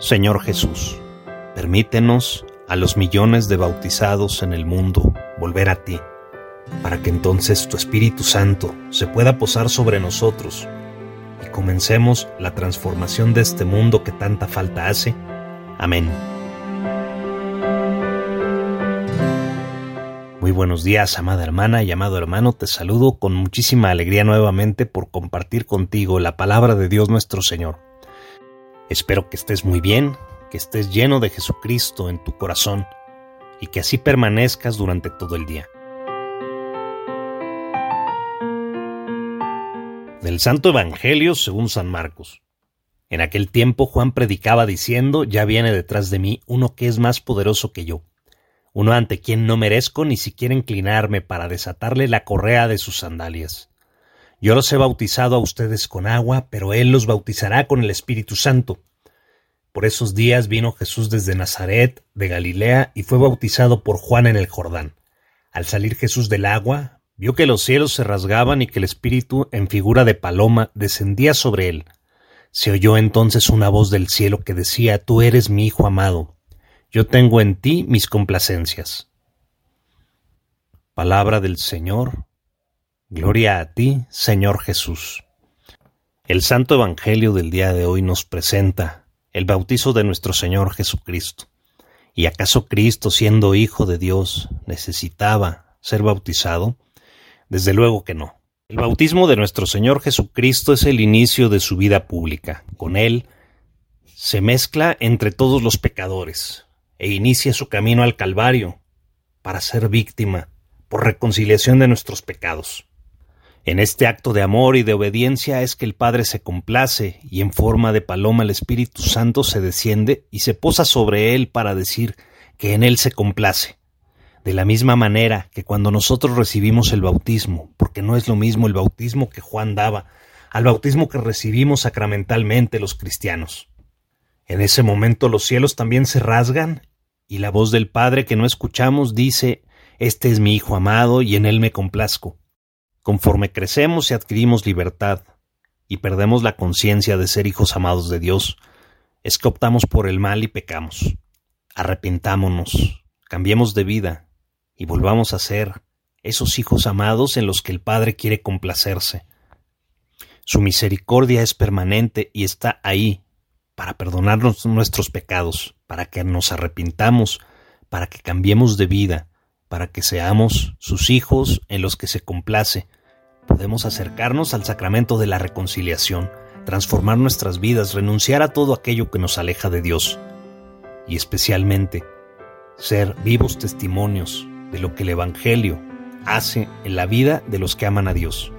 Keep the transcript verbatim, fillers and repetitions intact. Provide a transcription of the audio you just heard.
Señor Jesús, permítenos a los millones de bautizados en el mundo volver a ti, para que entonces tu Espíritu Santo se pueda posar sobre nosotros y comencemos la transformación de este mundo que tanta falta hace. Amén. Muy buenos días, amada hermana y amado hermano. Te saludo con muchísima alegría nuevamente por compartir contigo la palabra de Dios nuestro Señor. Espero que estés muy bien, que estés lleno de Jesucristo en tu corazón y que así permanezcas durante todo el día. Del Santo Evangelio según San Marcos. En aquel tiempo Juan predicaba diciendo: ya viene detrás de mí uno que es más poderoso que yo, uno ante quien no merezco ni siquiera inclinarme para desatarle la correa de sus sandalias. Yo los he bautizado a ustedes con agua, pero él los bautizará con el Espíritu Santo. Por esos días vino Jesús desde Nazaret, de Galilea, y fue bautizado por Juan en el Jordán. Al salir Jesús del agua, vio que los cielos se rasgaban y que el Espíritu, en figura de paloma, descendía sobre él. Se oyó entonces una voz del cielo que decía: Tú eres mi Hijo amado, yo tengo en ti mis complacencias. Palabra del Señor. Gloria a ti, Señor Jesús. El Santo Evangelio del día de hoy nos presenta el bautizo de nuestro Señor Jesucristo. ¿Y acaso Cristo, siendo Hijo de Dios, necesitaba ser bautizado? Desde luego que no. El bautismo de nuestro Señor Jesucristo es el inicio de su vida pública. Con él se mezcla entre todos los pecadores e inicia su camino al Calvario para ser víctima por reconciliación de nuestros pecados. En este acto de amor y de obediencia es que el Padre se complace y en forma de paloma el Espíritu Santo se desciende y se posa sobre él para decir que en él se complace. De la misma manera que cuando nosotros recibimos el bautismo, porque no es lo mismo el bautismo que Juan daba al bautismo que recibimos sacramentalmente los cristianos. En ese momento los cielos también se rasgan y la voz del Padre que no escuchamos dice: Este es mi Hijo amado y en él me complazco. Conforme crecemos y adquirimos libertad y perdemos la conciencia de ser hijos amados de Dios, es que optamos por el mal y pecamos. Arrepintámonos, cambiemos de vida y volvamos a ser esos hijos amados en los que el Padre quiere complacerse. Su misericordia es permanente y está ahí para perdonarnos nuestros pecados, para que nos arrepintamos, para que cambiemos de vida, para que seamos sus hijos en los que se complace. Podemos acercarnos al sacramento de la reconciliación, transformar nuestras vidas, renunciar a todo aquello que nos aleja de Dios y especialmente ser vivos testimonios de lo que el Evangelio hace en la vida de los que aman a Dios.